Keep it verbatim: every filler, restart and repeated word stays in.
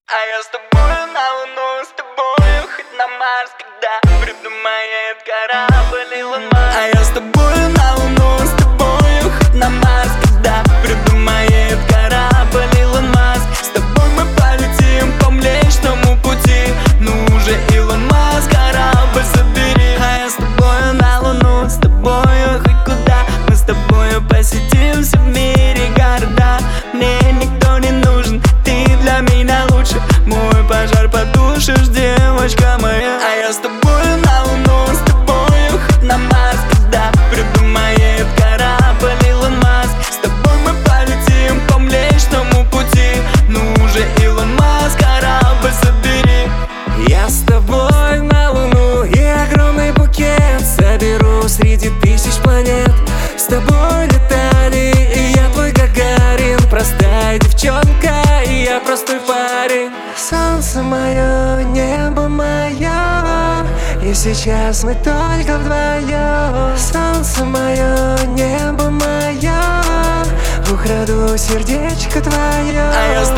А я с тобою на Луну, с тобою хоть на Марс, когда придумает корабль Илон Маск. А я с тобою на Луну, с тобою хоть на Марс, когда придумает корабль Илон Маск. С тобой мы полетим по Млечному пути, ну уже Илон Маск, корабль забери. А я с тобою на Луну, с тобою хоть куда, мы с тобою посетим все в мире города. Мне никто не нужен, ты для меня лучше, мой пожар потушишь, девочка моя. А я с тобою на Луну, с тобою хоть на Марс, когда придумает корабль Илон Маск. С тобой мы полетим по Млечному пути, ну уже Илон Маск, корабль забери. Я с тобой на Луну и огромный букет соберу среди тысяч планет. С тобой летали, и я твой Гагарин. Простая девчонка, и я простой парень. Солнце мое, небо мое, и сейчас мы только вдвоем. Солнце мое, небо мое, украду сердечко твое. А я с